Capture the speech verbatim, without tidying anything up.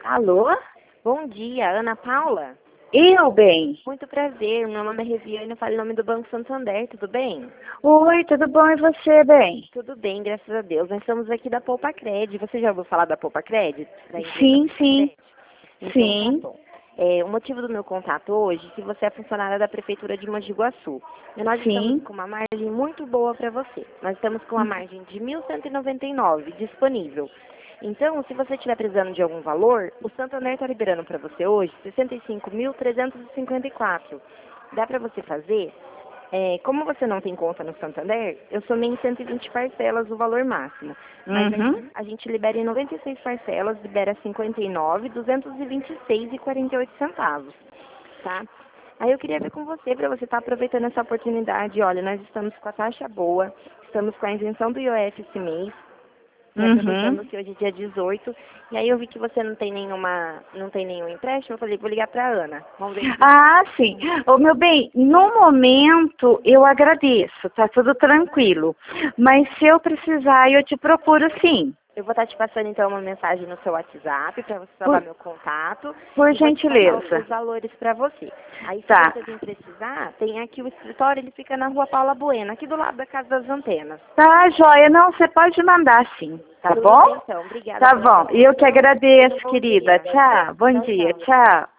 Alô? Bom dia, Ana Paula? Eu, bem? Muito prazer, meu nome é Reviane, eu falo em nome do Banco Santander, tudo bem? Oi, tudo bom e você, bem? Tudo bem, graças a Deus. Nós estamos aqui da Poupa Cred. Você já ouviu falar da Poupa Cred? Da empresa Sim, Poupa sim, Cred? Então, tá sim, bom. É, o motivo do meu contato hoje é que você é funcionária da Prefeitura de Mogi Guaçu. E nós estamos sim. com uma margem muito boa para você. Nós estamos com uma margem de mil cento e noventa e nove disponível. Então, se você estiver precisando de algum valor, o Santander está liberando para você hoje sessenta e cinco mil trezentos e cinquenta e quatro. Dá para você fazer? É, como você não tem conta no Santander, eu somei em cento e vinte parcelas o valor máximo. Mas Uhum. a, a gente libera em noventa e seis parcelas, libera cinquenta e nove, duzentos e vinte e seis e quarenta e oito centavos, tá? Aí eu queria ver com você, para você estar aproveitando essa oportunidade. Olha, nós estamos com a taxa boa, estamos com a isenção do I O F esse mês, e Uhum. aproveitando que hoje é dia dezoito, e aí eu vi que você não tem nenhuma, não tem nenhum empréstimo, eu falei, vou ligar para a Ana. Vamos ver se... Ah, sim. Ô, meu bem, no momento eu agradeço, tá tudo tranquilo. Mas se eu precisar, eu te procuro sim. Eu vou estar te passando então uma mensagem no seu WhatsApp para você salvar Por, meu contato por e vou te passar os gentileza. os valores para você. Aí se Tá. você vir precisar, tem aqui o escritório, ele fica na Rua Paula Bueno, aqui do lado da Casa das Antenas. Tá, joia. Não, você pode mandar sim, tá Tudo bem bom? então, obrigada Tá pela sua bom. E eu que atenção. Tenha agradeço, um bom querida. dia. Tchau. Bom Tchau, dia. tchau. Tchau.